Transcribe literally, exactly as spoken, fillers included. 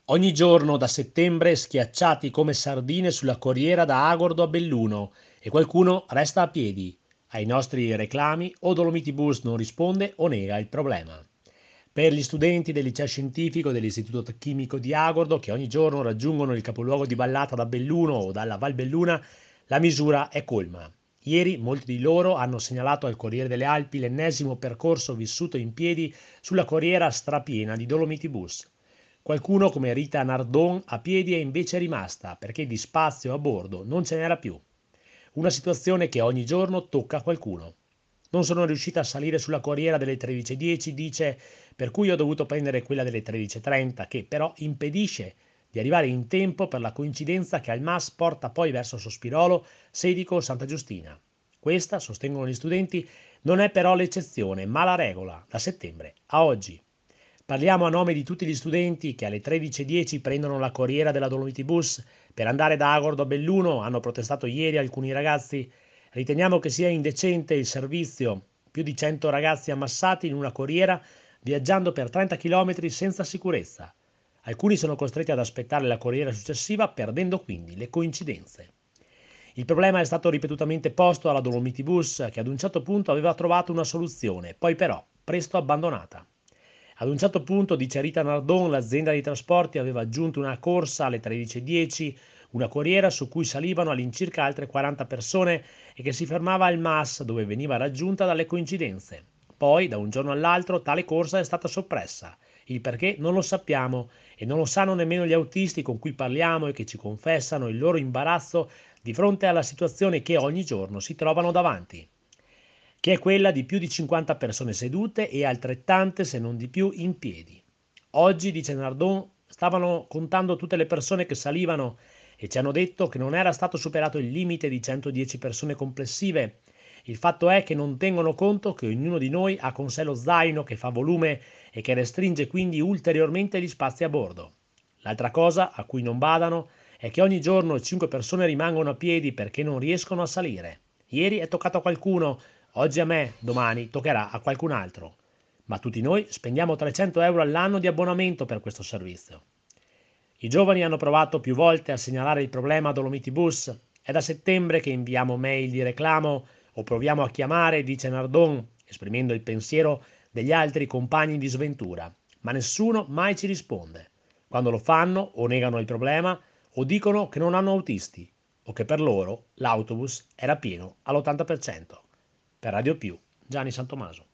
Ogni giorno da settembre schiacciati come sardine sulla corriera da Agordo a Belluno e qualcuno resta a piedi. Ai nostri reclami o Dolomiti Bus non risponde o nega il problema. Per gli studenti del liceo scientifico dell'Istituto Chimico di Agordo che ogni giorno raggiungono il capoluogo di Vallata da Belluno o dalla Val Belluna, la misura è colma. Ieri molti di loro hanno segnalato al Corriere delle Alpi l'ennesimo percorso vissuto in piedi sulla corriera strapiena di Dolomiti Bus. Qualcuno come Rita Nardon a piedi è invece rimasta perché di spazio a bordo non ce n'era più. Una situazione che ogni giorno tocca a qualcuno. Non sono riuscita a salire sulla corriera delle tredici e dieci, dice, per cui ho dovuto prendere quella delle tredici e trenta, che però impedisce di arrivare in tempo per la coincidenza che al M A S porta poi verso Sospirolo, Sedico o Santa Giustina. Questa, sostengono gli studenti, non è però l'eccezione, ma la regola, da settembre a oggi. Parliamo a nome di tutti gli studenti che alle tredici e dieci prendono la corriera della Dolomiti Bus per andare da Agordo a Belluno, hanno protestato ieri alcuni ragazzi. Riteniamo che sia indecente il servizio, più di cento ragazzi ammassati in una corriera viaggiando per trenta chilometri senza sicurezza. Alcuni sono costretti ad aspettare la corriera successiva, perdendo quindi le coincidenze. Il problema è stato ripetutamente posto alla Dolomiti Bus, che ad un certo punto aveva trovato una soluzione, poi però presto abbandonata. Ad un certo punto, dice Rita Nardon, l'azienda dei trasporti aveva aggiunto una corsa alle tredici e dieci, una corriera su cui salivano all'incirca altre quaranta persone e che si fermava al M A S, dove veniva raggiunta dalle coincidenze. Poi, da un giorno all'altro, tale corsa è stata soppressa. Il perché non lo sappiamo e non lo sanno nemmeno gli autisti con cui parliamo e che ci confessano il loro imbarazzo di fronte alla situazione che ogni giorno si trovano davanti, che è quella di più di cinquanta persone sedute e altrettante, se non di più, in piedi. Oggi, dice Nardon, stavano contando tutte le persone che salivano e ci hanno detto che non era stato superato il limite di centodieci persone complessive. Il fatto è che non tengono conto che ognuno di noi ha con sé lo zaino che fa volume e che restringe quindi ulteriormente gli spazi a bordo. L'altra cosa a cui non badano è che ogni giorno cinque persone rimangono a piedi perché non riescono a salire. Ieri è toccato a qualcuno, oggi a me, domani toccherà a qualcun altro. Ma tutti noi spendiamo trecento euro all'anno di abbonamento per questo servizio. I giovani hanno provato più volte a segnalare il problema a Dolomiti Bus. È da settembre che inviamo mail di reclamo o proviamo a chiamare, dice Nardon, esprimendo il pensiero degli altri compagni di sventura, ma nessuno mai ci risponde. Quando lo fanno o negano il problema o dicono che non hanno autisti o che per loro l'autobus era pieno all'ottanta per cento. Per Radio Più, Gianni Santomaso.